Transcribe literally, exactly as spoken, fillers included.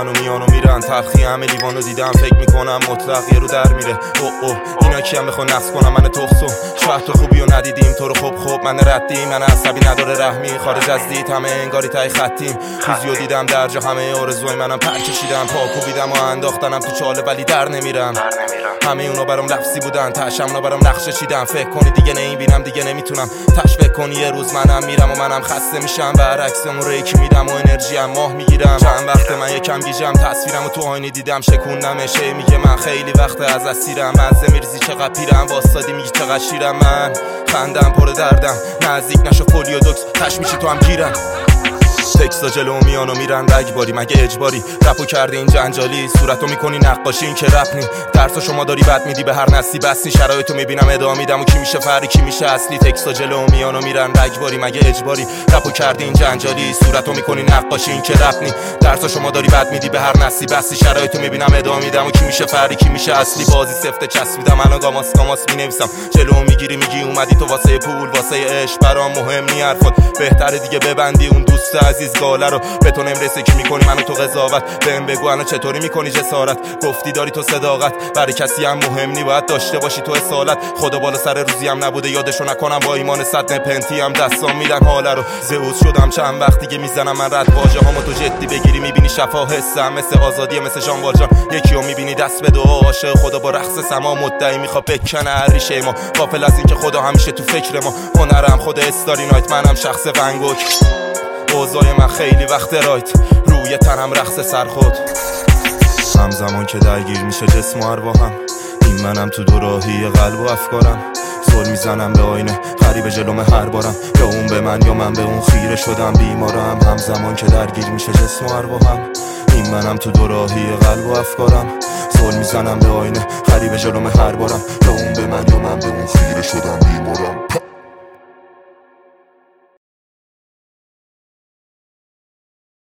میان و میان و میرن. تلخی همه لیوانو دیدم فکر میکنم مطلق یه رو در میره. اوه اوه اینا کیم بخوان نقص کنم من تخصم. شاید تو خوبی و ندیدیم تو رو خوب خوب من ردی. من عصبی نداره رحمی خارج از دید همه انگاری تای خطیم. خیزیو دیدم در جا همه آرزوی منم پر کشیدم. پا کوبیدم و انداختنم تو چاله ولی در نمیرم. همه اونا برام لفظی بودن تاشم اونا برام نقشه چیدن. فکر کنی دیگه نمیبینم دیگه نمیتونم تشویق کنی یه روز منم میرم و منم خسته میشم. برعکس اون ریک میدم و انرژی هم ماه میگیرم. چند وقت من یکم گیجم تصویرم و تو آینه دیدم شکوندمش. میگه من خیلی وقت از اسیرم. مزه میرزی چقدر پیرم واسادی میگی چقدر شیرم. من خندم پر دردم نزدیک نشو فولیو دوکس تش میشی تو هم گیرم. تکستا جلو میان و میرن رگباری مگه اجباری. رپو کردی این جنجالی صورتو میکنی نقاشی این که رپ نی. درسا شما داری بد میدی به هر نسلی بس نی. شرایطو میبینم ادامه میدم و کی میشه فری کی میشه اصلی. تکستا جلو میان و میرن رگباری مگه اجباری. رپو کردی این جنجالی صورتو میکنی نقاشی این که رپ نی. درسا شما داری بد میدی به هر نسلی بس نی. شرایطو میبینم ادامه میدم و کی میشه فری کی میشه اصلی. بازی سفته چسبیدم منو گاماس گاماس مینویسم. جلو میگیری میگی اومدی تو واسه پول واسه عشق برام مهم نی حرفات. بهتره دیگه ببندی اون دوست عزیز گاله رو. به تو نمیرسه کی میکنی منو تو قضاوت. بهم بگو الان چطوری میکنی جسارت. گفتی داری تو صداقت برای کسی هم مهم نی باید داشته باشی تو اصالت. خدا بالا سر روزی هم نبوده یادشو نکنم با ایمان صد نپنتی هم دستام میدن حاله رو. زئوس شدم چند وقت دیگه میزنم من رد واژه هامو تو جدی بگیری میبینی شفا حسم مثل آزادی مثل ژان والژان. یکیو میبینی دست به دعا عاشق خدا با رقص سما مدعی میخواد بکنه هریشه ما. غافل از این که خدا همیشه تو فکر ما. هنرم خود استاری نایت منم شخص ونگوک. اوضاع من خیلی وقت رایت روی تنم رقص سر خود. همزمان که درگیر میشه جسم و ارواحم این منم تو دوراهی قلب و افکارم. زل میزنم به آینه غریبه جلوم هر بارم. یا اون به من یا من به اون خیره شدم بیمارم. همزمان که درگیر میشه جسم و ارواحم این منم تو دوراهی قلب و افکارم. زل میزنم به آینه غریبه جلوم هر بارم. یا اون به من یا من به اون خیره شدم بیمارم.